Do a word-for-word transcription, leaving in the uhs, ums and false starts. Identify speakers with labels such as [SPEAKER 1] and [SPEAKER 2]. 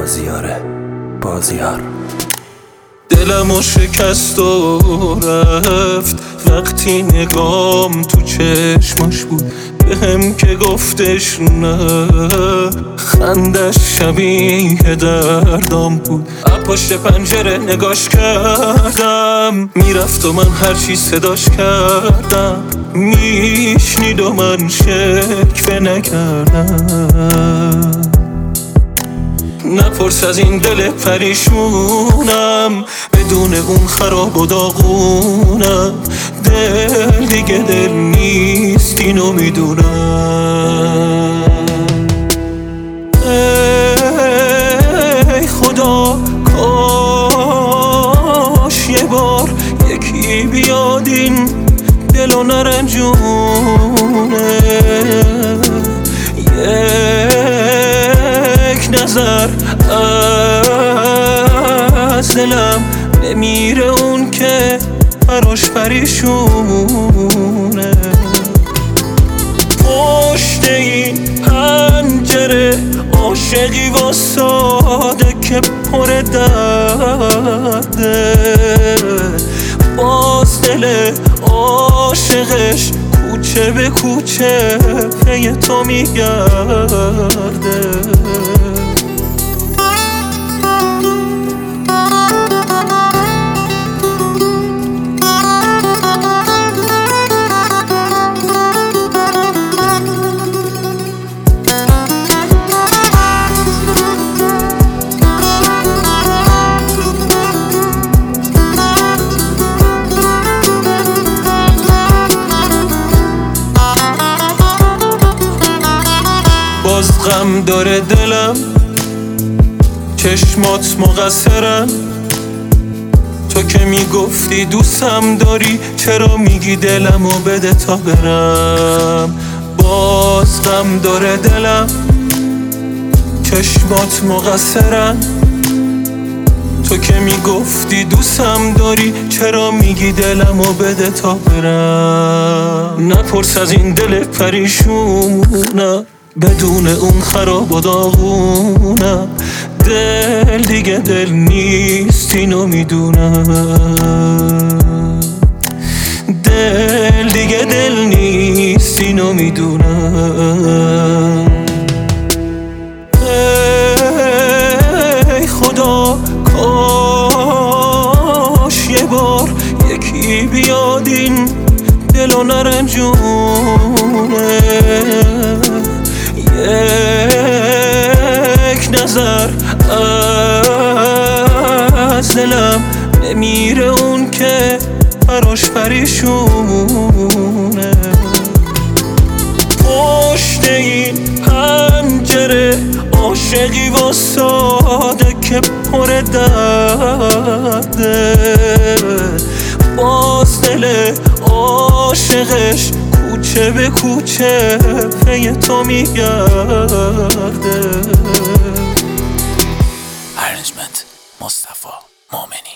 [SPEAKER 1] بازیاره بازیار.
[SPEAKER 2] دلمو شکست و رفت وقتی نگام تو چشماش بود، بهم که گفتش نه، خندش شبیه دردام بود. از پشت پنجره نگاش کردم میرفت و من هرچی صداش کردم میشنید و من شکوه نکردم. نپرس از این دل پریشونم، بدون اون خراب و داغونم. دل دیگه دل نیست اینو میدونم. ای خدا کاش یه بار یکی بیاد این دلو نرنجونه، یک نظر از دلم نمیره اون که براش پریشونه. پشت این پنجره عاشقی واساده که پر درده، باز دل عاشقش کوچه به کوچه پی تو میگرده. باز غم داره دلم، چشمات مقصرن. تو که میگفتی دوستم داری، چرا میگی دلمو بده تا برم؟ باز غم داره دلم، چشمات مقصرن. تو که میگفتی دوستم داری، چرا میگی دلمو بده تا برم؟ نپرس از این دل پریشونم، بدون اون خراب و داغونم. دل دیگه دل نیست اینو میدونم. دل دیگه دل نیست اینو میدونم. ای خدا کاش یه بار یکی بیاد این دلو نرنجونه، یک نظر از دلم نمیره اون که براش پریشونه. پشت این پنجره عاشقی واساده که پر درده، باز دل عاشقش کوچه به کوچه پی تو میگرده.
[SPEAKER 1] ارنجمنت مصطفی مومنی.